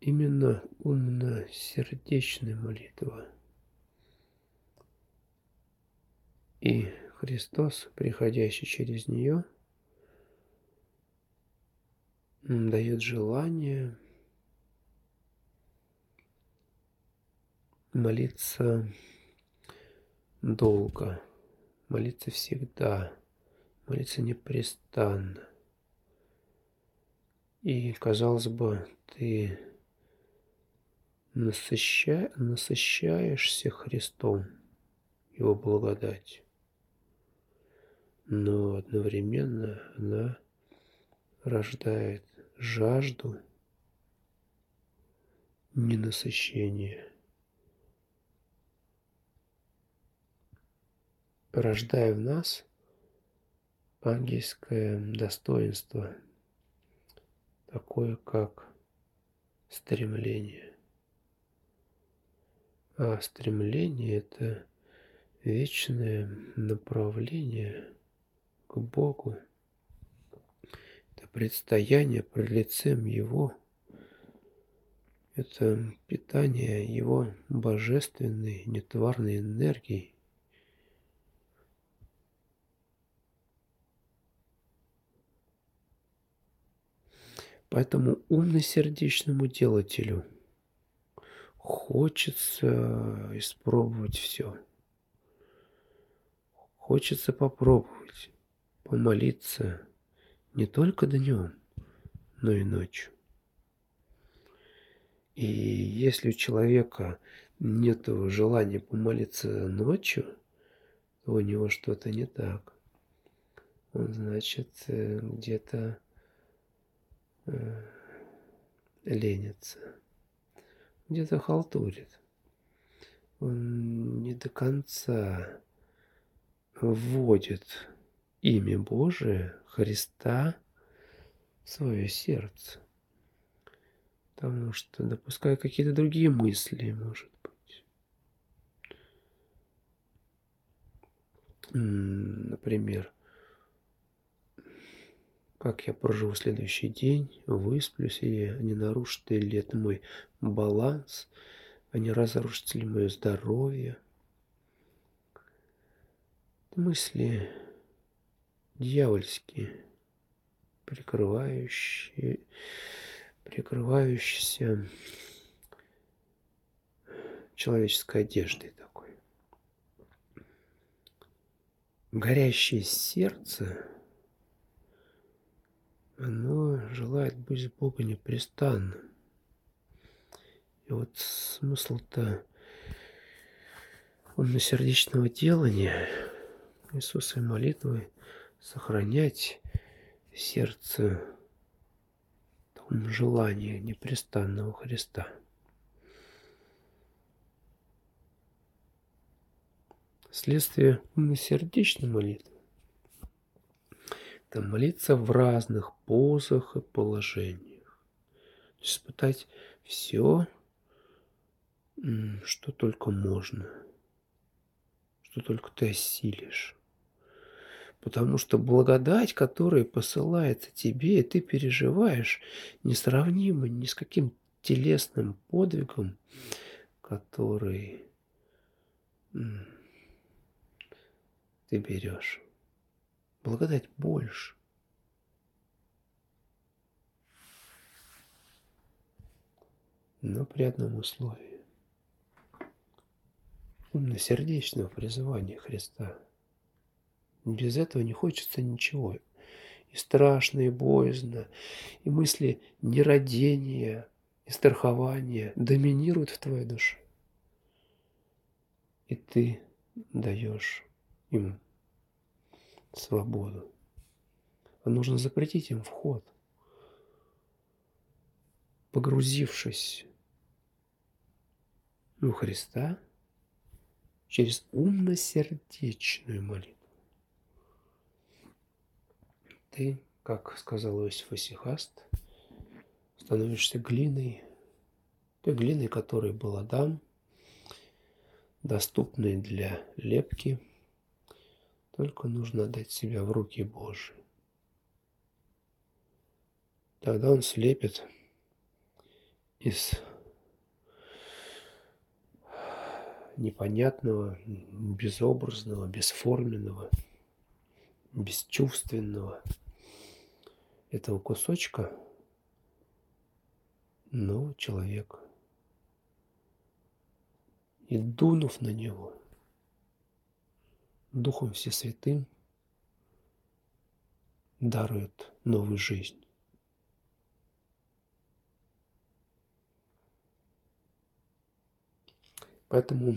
именно умно-сердечная молитва. И Христос, приходящий через нее, дает желание молиться долго, молиться всегда, молиться непрестанно. И, казалось бы, ты насыщаешься Христом, Его благодатью, но одновременно она рождает жажду ненасыщения, рождая в нас ангельское достоинство, такое как стремление. А стремление – это вечное направление к Богу. Это предстояние пред лицем Его. Это питание Его божественной, нетварной энергией. Поэтому умно-сердечному делателю хочется испробовать все. Хочется попробовать помолиться не только днем, но и ночью. И если у человека нет желания помолиться ночью, то у него что-то не так. Он, значит, где-то ленится, где-то халтурит. Он не до конца вводит имя Божие, Христа, в свое сердце. Потому что допускает какие-то другие мысли, может быть. Например, как я проживу следующий день, высплюсь или не нарушит ли это мой баланс, а не разрушится ли мое здоровье. Мысли дьявольские, прикрывающиеся человеческой одеждой такой. Горящее сердце, оно желает быть с Богом непрестанно. И вот смысл-то умно-сердечного делания Иисусовой молитвы сохранять сердце в том желании непрестанного Христа. Следствие умно-сердечной молитвы – это молиться в разных позах и положениях. То есть испытать все, что только можно, что только ты осилишь. Потому что благодать, которая посылается тебе, и ты переживаешь, несравнима ни с каким телесным подвигом, который ты берешь. Благодать больше. Но при одном условии. Умно-сердечного призывания Христа. Без этого не хочется ничего. И страшно, и боязно, и мысли нерадения, и страхования доминируют в твоей душе. И ты даешь им свободу. А нужно запретить им вход. Погрузившись в Христа через умно-сердечную молитву. Ты, как сказал Иосиф Исихаст, становишься глиной, той глиной, которой был Адам, доступной для лепки, только нужно отдать себя в руки Божьи. Тогда Он слепит из непонятного, безобразного, бесформенного, бесчувственного этого кусочка новый человек. И дунув на него Духом Всесвятым, дарует новую жизнь. Поэтому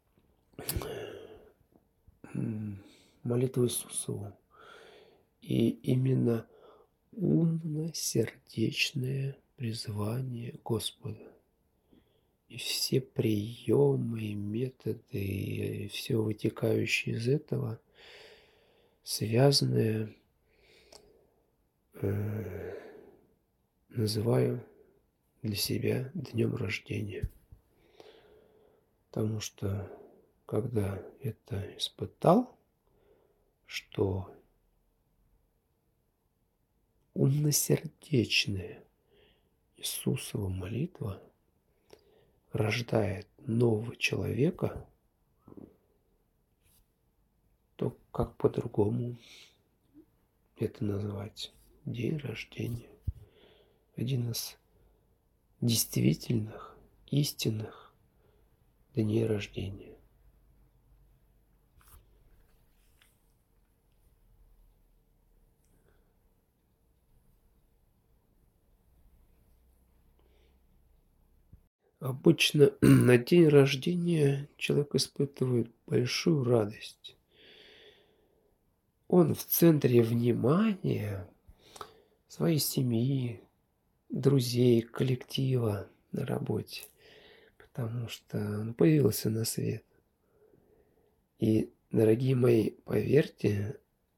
молитва Иисусову и именно умно-сердечное призвание Господа и все приемы и методы, и все вытекающее из этого, связанное, называю для себя днем рождения. Потому что, когда это испытал, что умносердечная Иисусова молитва рождает нового человека, то как по-другому это назвать? День рождения. Один из действительных, истинных дней рождения. Обычно на день рождения человек испытывает большую радость. Он в центре внимания своей семьи, друзей, коллектива на работе, потому что он появился на свет. И, дорогие мои, поверьте,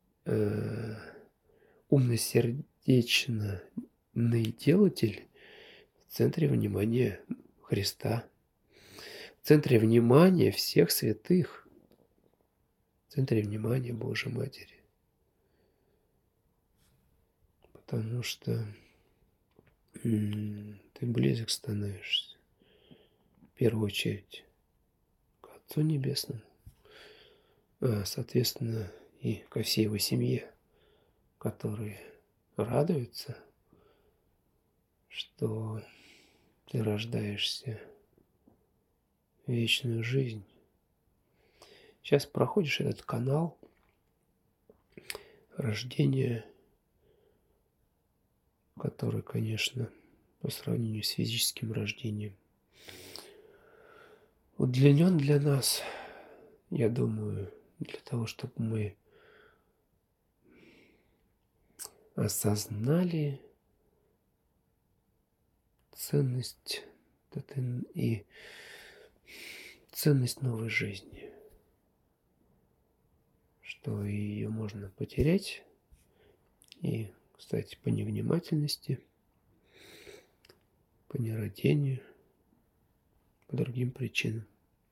умно-сердечный делатель в центре внимания Христа, в центре внимания всех святых, в центре внимания Божьей Матери. Потому что ты близок становишься, в первую очередь, к Отцу Небесному, соответственно, и ко всей его семье, которые радуются, что ты рождаешься в вечную жизнь. Сейчас проходишь этот канал рождения, который, конечно, по сравнению с физическим рождением, удлинен для нас, я думаю, для того, чтобы мы осознали ценность и ценность новой жизни, что ее можно потерять, и, кстати, по невнимательности, по нерадению, по другим причинам.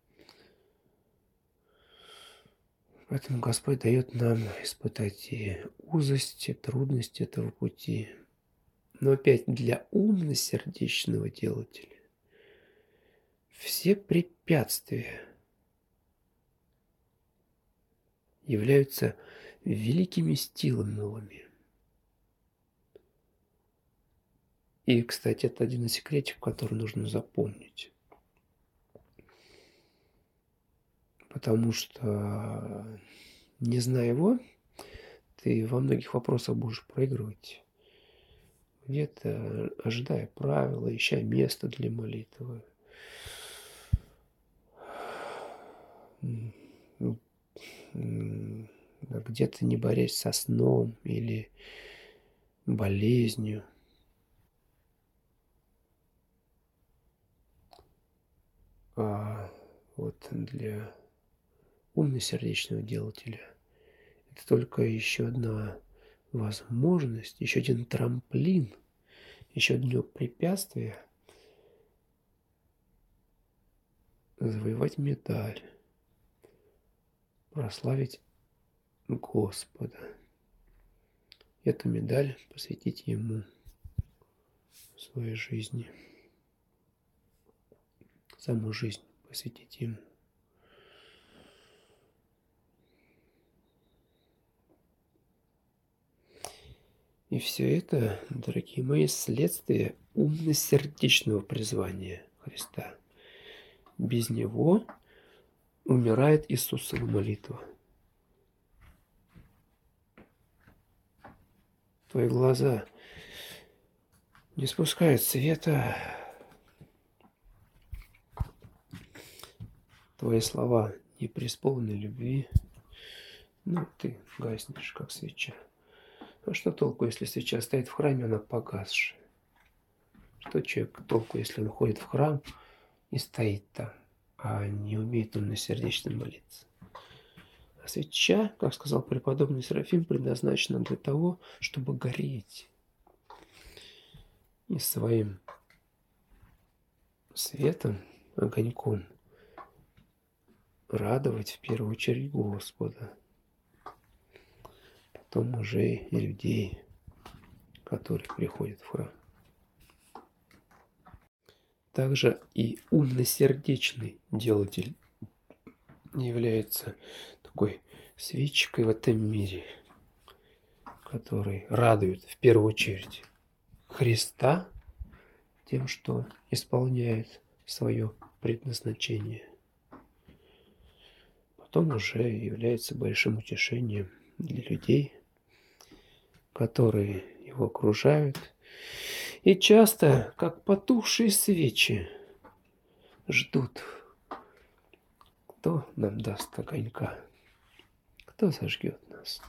Поэтому Господь дает нам испытать и узость, и трудность этого пути. Но опять для умно-сердечного делателя все препятствия являются великими стимулами. И, кстати, это один из секретов, который нужно запомнить. Потому что, не зная его, ты во многих вопросах будешь проигрывать. Где-то ожидая правила, ища место для молитвы. Где-то не борясь со сном или болезнью. А вот для умно-сердечного делателя это только еще одна возможность, еще один трамплин, еще одно препятствие завоевать медаль, прославить Господа. Эту медаль посвятить Ему в своей жизни. саму жизнь посвятить Ему. И все это, дорогие мои, следствие умно-сердечного призвания Христа. Без него умирает Иисусова молитва. Твои глаза не спускают света, твои слова не преисполнены любви, ты гаснешь, как свеча. А что толку, если свеча стоит в храме, она погасшая? Что человек толку, если он ходит в храм и стоит там, а не умеет умно-сердечно молиться? А свеча, как сказал преподобный Серафим, предназначена для того, чтобы гореть. И своим светом, огоньком радовать в первую очередь Господа, потом уже и людей, которые приходят в храм. Также и умно-сердечный делатель является такой свечкой в этом мире, который радует в первую очередь Христа тем, что исполняет свое предназначение. Потом уже является большим утешением для людей, которые его окружают. И часто, как потухшие свечи, ждут, кто нам даст огонька, кто зажгет нас.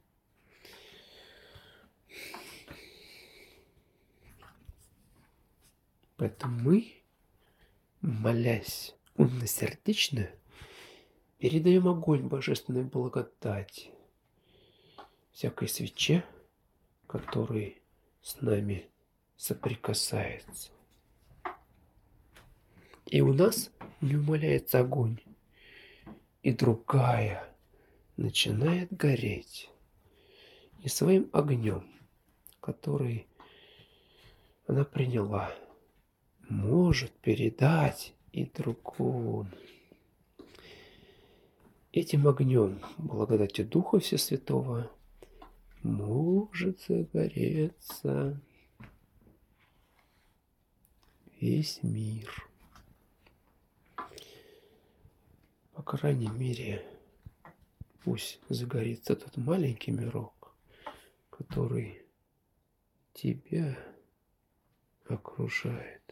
Поэтому мы, молясь умно-сердечно, передаем огонь божественной благодати всякой свече, который с нами соприкасается. И у нас не умаляется огонь, и другая начинает гореть. И своим огнем, который она приняла, может передать и другому. Этим огнем, благодатью Духа Всесвятого, может загореться весь мир. По крайней мере, пусть загорится тот маленький мирок, который тебя окружает.